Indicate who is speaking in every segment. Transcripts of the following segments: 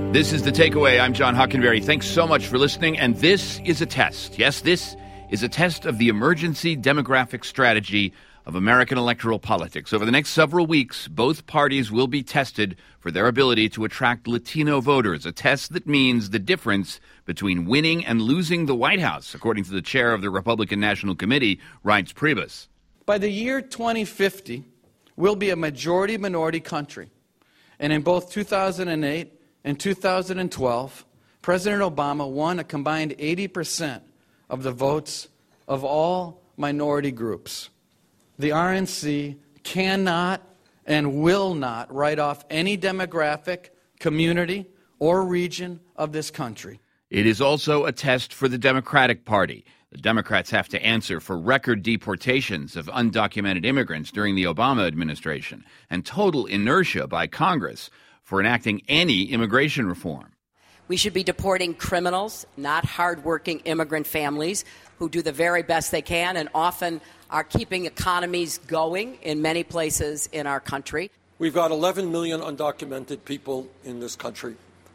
Speaker 1: This is The Takeaway. I'm John Hockenberry. Thanks so much for listening. And this is a test. Yes, this is a test of the emergency demographic strategy of American electoral politics. Over the next several weeks, both parties will be tested for their ability to attract Latino voters, a test that means the difference between winning and losing the White House, according to the chair of the Republican National Committee, Reince Priebus.
Speaker 2: By the year 2050, we'll be a majority-minority country. And in both 2008 and 2012, President Obama won a combined 80% of the votes of all minority groups. The RNC cannot and will not write off any demographic, community, or region of this country.
Speaker 1: It is also a test for the Democratic Party. The Democrats have to answer for record deportations of undocumented immigrants during the Obama administration and total inertia by Congress for enacting any immigration reform.
Speaker 3: We should be deporting criminals, not hardworking immigrant families who do the very best they can and often are keeping economies going in many places in our country.
Speaker 4: We've got 11 million undocumented people in this country.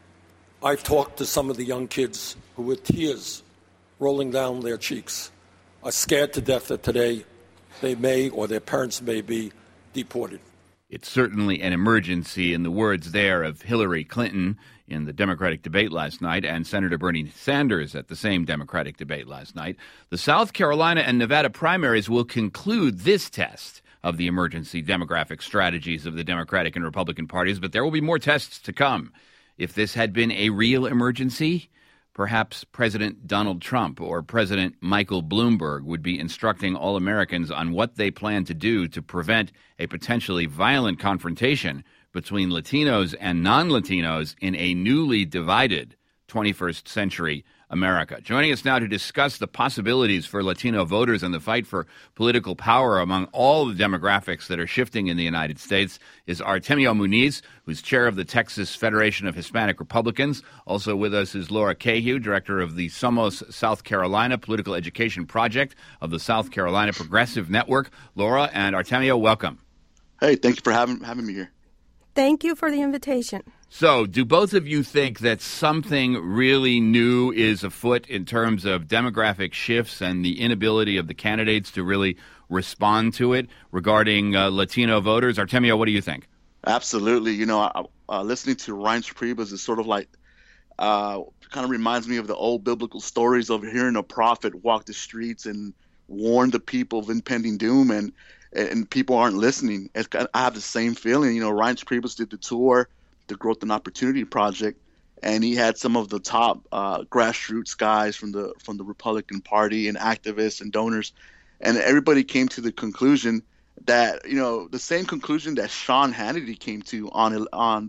Speaker 4: I've talked to some of the young kids who, with tears rolling down their cheeks, are scared to death that today they may or their parents may be deported.
Speaker 1: It's certainly an emergency, in the words there of Hillary Clinton in the Democratic debate last night and Senator Bernie Sanders at the same Democratic debate last night. The South Carolina and Nevada primaries will conclude this test of the emergency demographic strategies of the Democratic and Republican parties, but there will be more tests to come. If this had been a real emergency, perhaps President Donald Trump or President Michael Bloomberg would be instructing all Americans on what they plan to do to prevent a potentially violent confrontation between Latinos and non-Latinos in a newly divided 21st century America. Joining us now to discuss the possibilities for Latino voters and the fight for political power among all the demographics that are shifting in the United States is Artemio Muniz, who's chair of the Texas Federation of Hispanic Republicans. Also with us is Laura Cahew, director of the Somos South Carolina Political Education Project of the South Carolina Progressive Network. Laura and Artemio, welcome.
Speaker 5: Hey, thank you for having me here.
Speaker 6: Thank you for the invitation.
Speaker 1: So, do both of you think that something really new is afoot in terms of demographic shifts and the inability of the candidates to really respond to it regarding Latino voters? Artemio, what do you think?
Speaker 5: Absolutely. You know, listening to Reince Priebus is sort of like, kind of reminds me of the old biblical stories of hearing a prophet walk the streets and warn the people of impending doom, and people aren't listening. I have the same feeling. You know, Reince Priebus did the tour, the Growth and Opportunity Project, and he had some of the top grassroots guys from the Republican Party and activists and donors, and everybody came to the conclusion that, you know, the same conclusion that Sean Hannity came to on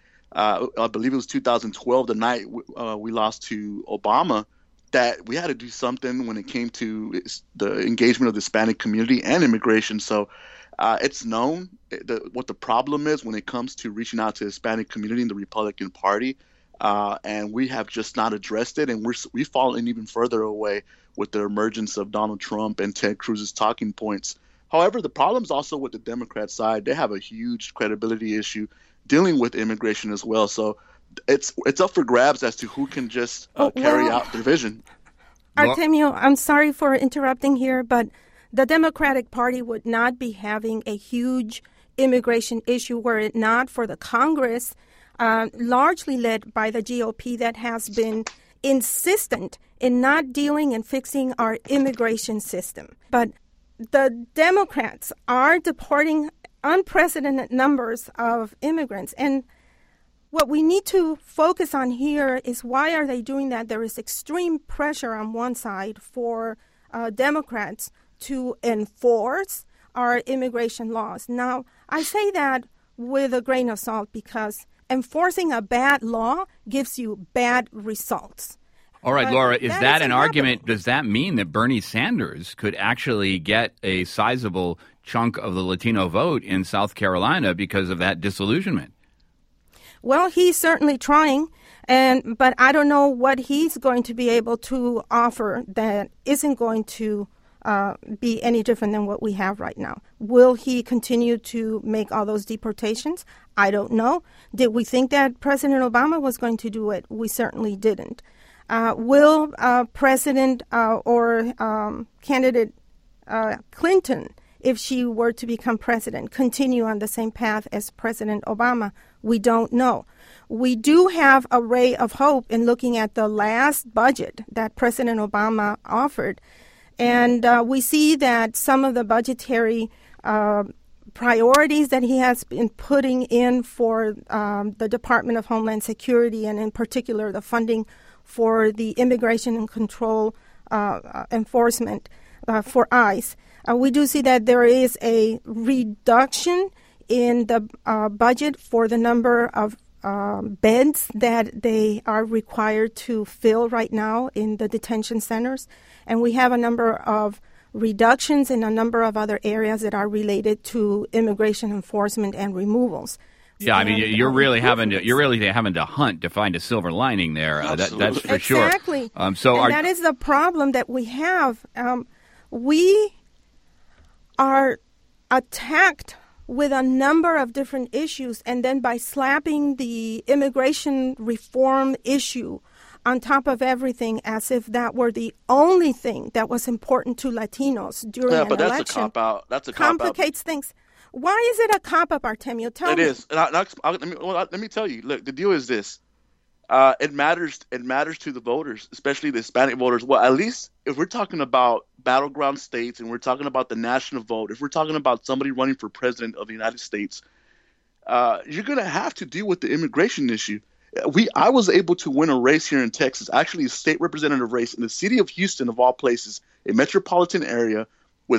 Speaker 5: I believe it was 2012, the night we lost to Obama, that we had to do something when it came to the engagement of the Hispanic community and immigration. So it's known what the problem is when it comes to reaching out to the Hispanic community in the Republican Party, and we have just not addressed it, and we've fallen even further away with the emergence of Donald Trump and Ted Cruz's talking points. However, the problem is also with the Democrat side. They have a huge credibility issue dealing with immigration as well. So it's up for grabs as to who can just carry out their vision.
Speaker 6: Artemio, I'm sorry for interrupting here, but the Democratic Party would not be having a huge immigration issue were it not for the Congress, largely led by the GOP, that has been insistent in not dealing and fixing our immigration system. But the Democrats are deporting unprecedented numbers of immigrants, and what we need to focus on here is why are they doing that? There is extreme pressure on one side for Democrats to enforce our immigration laws. Now, I say that with a grain of salt because enforcing a bad law gives you bad results.
Speaker 1: All right, Laura, is that an argument? Does that mean that Bernie Sanders could actually get a sizable chunk of the Latino vote in South Carolina because of that disillusionment?
Speaker 6: Well, he's certainly trying, but I don't know what he's going to be able to offer that isn't going to be any different than what we have right now. Will he continue to make all those deportations? I don't know. Did we think that President Obama was going to do it? We certainly didn't. Will President or candidate Clinton, if she were to become president, continue on the same path as President Obama? We don't know. We do have a ray of hope in looking at the last budget that President Obama offered. And we see that some of the budgetary priorities that he has been putting in for the Department of Homeland Security, and in particular the funding for the Immigration and Control Enforcement for ICE, we do see that there is a reduction in the budget for the number of beds that they are required to fill right now in the detention centers. And we have a number of reductions in a number of other areas that are related to immigration enforcement and removals.
Speaker 1: Yeah, I mean, you're really having to hunt to find a silver lining there. That's for sure.
Speaker 6: Exactly. That is the problem that we have. We are attacked with a number of different issues, and then by slapping the immigration reform issue on top of everything as if that were the only thing that was important to Latinos during an election.
Speaker 5: That's a cop-out. That's a cop-out.
Speaker 6: Complicates things. Why is it a cop-up, Artemio? Tell me.
Speaker 5: It is. Let me tell you. Look, the deal is this. It matters to the voters, especially the Hispanic voters. Well, at least if we're talking about battleground states and we're talking about the national vote, if we're talking about somebody running for president of the United States, you're going to have to deal with the immigration issue. I was able to win a race here in Texas, actually a state representative race in the city of Houston, of all places, a metropolitan area with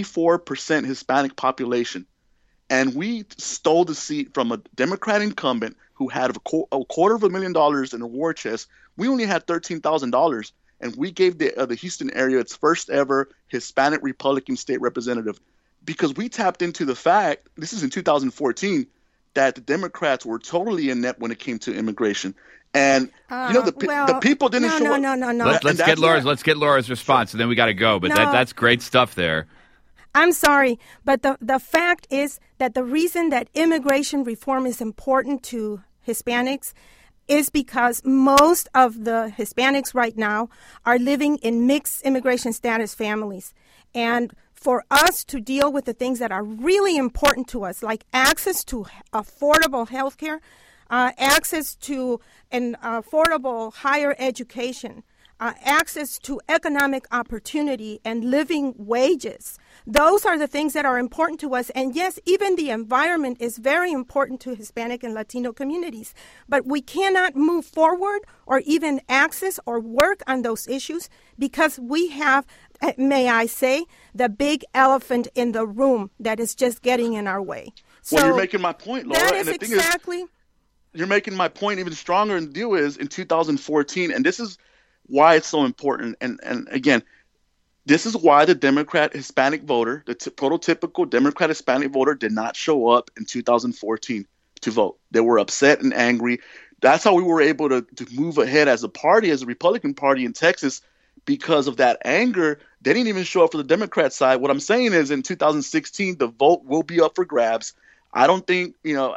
Speaker 5: 74% Hispanic population. And we stole the seat from a Democrat incumbent who had $250,000 in a war chest. We only had $13,000, and we gave the Houston area its first ever Hispanic Republican state representative because we tapped into the fact, this is in 2014, that the Democrats were totally inept when it came to immigration. And the people didn't show up.
Speaker 6: No.
Speaker 1: Let's get Laura's response, and then we got to go. But that's great stuff there.
Speaker 6: I'm sorry, but the fact is that the reason that immigration reform is important to Hispanics is because most of the Hispanics right now are living in mixed immigration status families. And for us to deal with the things that are really important to us, like access to affordable health care, access to an affordable higher education, access to economic opportunity and living wages. Those are the things that are important to us. And yes, even the environment is very important to Hispanic and Latino communities. But we cannot move forward or even access or work on those issues because we have, may I say, the big elephant in the room that is just getting in our way.
Speaker 5: Well, you're making my point, Laura.
Speaker 6: That is exactly.
Speaker 5: You're making my point even stronger. And the deal is in 2014, and this is why it's so important. And again, this is why the Democrat Hispanic voter, the prototypical Democrat Hispanic voter, did not show up in 2014 to vote. They were upset and angry. That's how we were able to move ahead as a party, as a Republican Party in Texas, because of that anger. They didn't even show up for the Democrat side. What I'm saying is in 2016, the vote will be up for grabs. I don't think,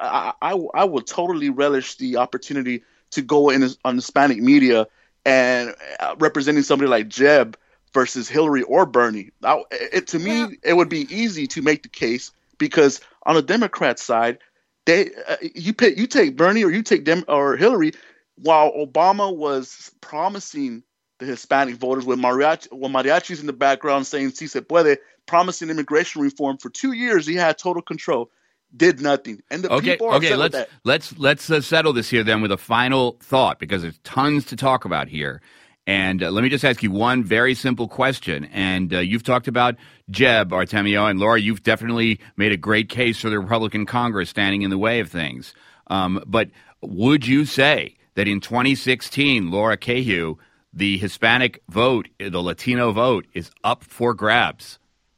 Speaker 5: I will totally relish the opportunity to go on Hispanic media and representing somebody like Jeb versus Hillary or Bernie. To me, it would be easy to make the case because on the Democrat side, you take Bernie or you take or Hillary, while Obama was promising the Hispanic voters with mariachis in the background saying "Si se puede," promising immigration reform for 2 years. He had total control. Did nothing, and the people are upset with that.
Speaker 1: Let's settle this here then with a final thought because there's tons to talk about here. And let me just ask you one very simple question. And you've talked about Jeb, Artemio, and Laura. You've definitely made a great case for the Republican Congress standing in the way of things. But would you say that in 2016, Laura Cahew, the Hispanic vote, the Latino vote, is up for grabs?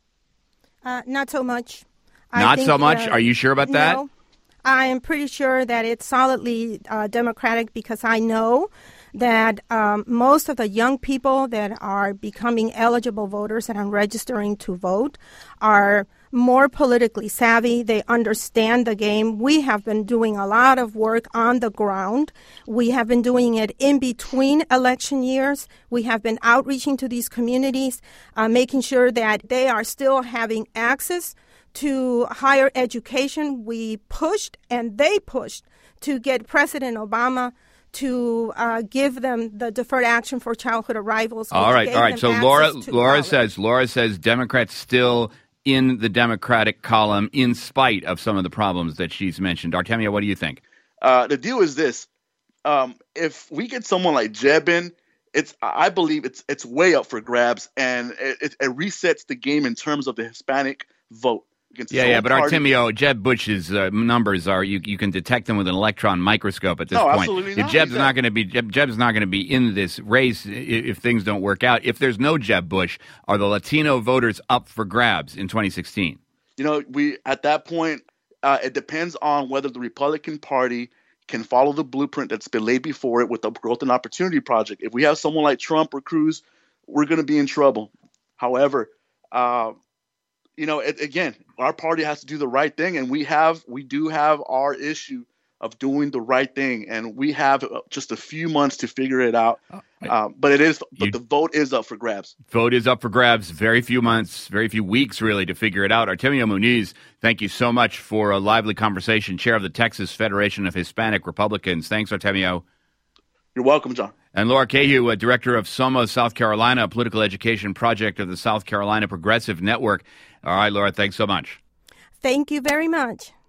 Speaker 6: Not so much.
Speaker 1: Not so much? Are you sure about that?
Speaker 6: No, I am pretty sure that it's solidly Democratic because I know that most of the young people that are becoming eligible voters and are registering to vote are more politically savvy. They understand the game. We have been doing a lot of work on the ground. We have been doing it in between election years. We have been outreaching to these communities, making sure that they are still having access to higher education. We pushed and they pushed to get President Obama to give them the deferred action for childhood arrivals.
Speaker 1: All right. So Laura says Democrats still in the Democratic column in spite of some of the problems that she's mentioned. Artemio, what do you think?
Speaker 5: The deal is this. If we get someone like Jeb in, I believe it's way up for grabs, and it resets the game in terms of the Hispanic vote. But Artemio, Jeb Bush's numbers are you can detect them with an electron microscope at this point. Absolutely not.
Speaker 1: Jeb's not going to be in this race if things don't work out. If there's no Jeb Bush, are the Latino voters up for grabs in 2016?
Speaker 5: We at that point it depends on whether the Republican Party can follow the blueprint that's been laid before it with the Growth and Opportunity Project. If we have someone like Trump or Cruz, we're going to be in trouble. However, again, our party has to do the right thing, and we do have our issue of doing the right thing, and we have just a few months to figure it out. But the vote is up for grabs.
Speaker 1: Vote is up for grabs. Very few months, very few weeks, really, to figure it out. Artemio Muniz, thank you so much for a lively conversation. Chair of the Texas Federation of Hispanic Republicans. Thanks, Artemio.
Speaker 5: You're welcome, John.
Speaker 1: And Laura Cahew, director of SOMA South Carolina, a political education project of the South Carolina Progressive Network. All right, Laura, thanks so much.
Speaker 6: Thank you very much.